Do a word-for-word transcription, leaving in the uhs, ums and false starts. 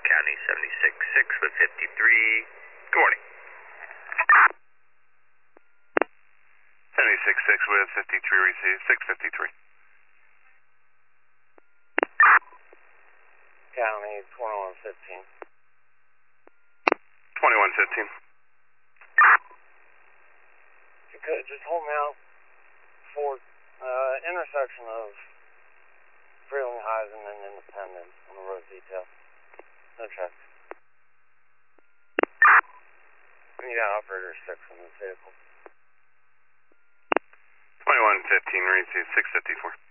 County seventy-six six with fifty-three. Good morning. seventy-six six with fifty-three received, six fifty-three. County twenty-one fifteen. twenty-one fifteen. You could just hold me out for uh, intersection of Frelinghuysen and Independence on the road detail. No check. We got operator six in this vehicle. twenty-one fifteen received, six fifty-four.